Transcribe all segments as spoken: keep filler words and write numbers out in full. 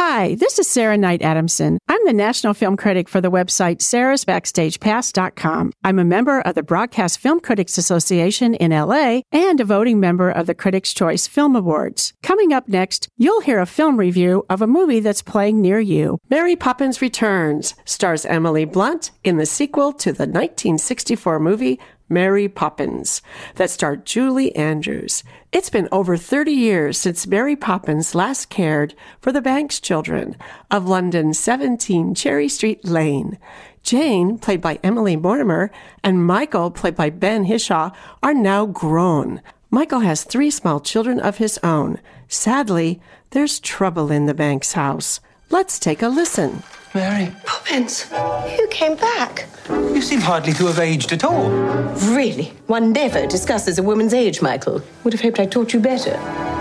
Hi, this is Sarah Knight Adamson. I'm the national film critic for the website sarahs backstage pass dot com. I'm a member of the Broadcast Film Critics Association in L A and a voting member of the Critics' Choice Film Awards. Coming up next, you'll hear a film review of a movie that's playing near you. Mary Poppins Returns stars Emily Blunt in the sequel to the nineteen sixty-four movie Mary Poppins that starred Julie Andrews. It's been over thirty years since Mary Poppins last cared for the Banks children of London's seventeen Cherry Street Lane. Jane, played by Emily Mortimer, and Michael, played by Ben Hishaw, are now grown. Michael has three small children of his own. Sadly, there's trouble in the Banks house. Let's take a listen. Mary. Poppins, you came back. You seem hardly to have aged at all. Really? One never discusses a woman's age, Michael. Would have hoped I taught you better.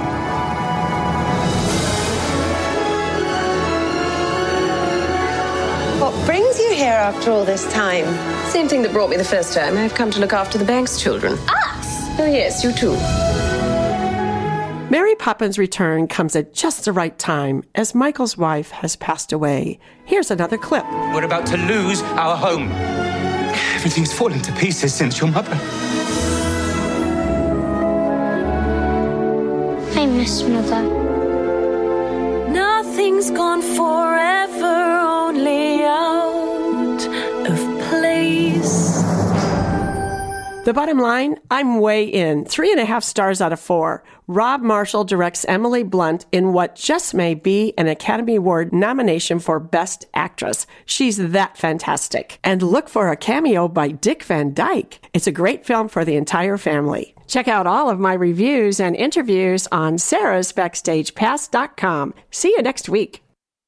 What brings you here after all this time? Same thing that brought me the first time. I've come to look after the Banks children. Us? Oh, yes, you too. Mary Poppins' return comes at just the right time, as Michael's wife has passed away. Here's another clip. We're about to lose our home. Everything's fallen to pieces since your mother. I miss Mother. Nothing's gone forever, only out of place. The bottom line, I'm way in. Three and a half stars out of four. Rob Marshall directs Emily Blunt in what just may be an Academy Award nomination for Best Actress. She's that fantastic. And look for a cameo by Dick Van Dyke. It's a great film for the entire family. Check out all of my reviews and interviews on sarahs backstage pass dot com. See you next week.